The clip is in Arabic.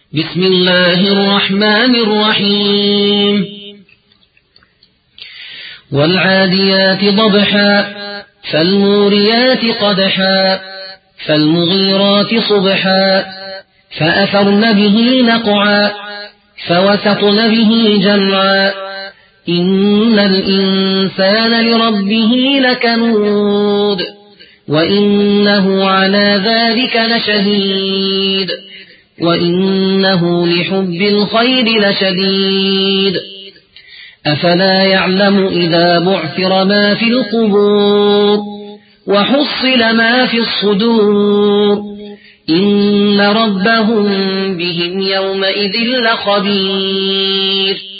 بسم الله الرحمن الرحيم والعاديات ضبحا فالموريات قدحا فالمغيرات صبحا فأثرن به نقعا فوسطن به جمعا إن الإنسان لربه لكنود وإنه على ذلك لشهيد وإنه لحب الخير لشديد أفلا يعلم إذا بعثر ما في القبور وحصل ما في الصدور إن ربهم بهم يومئذ لخبير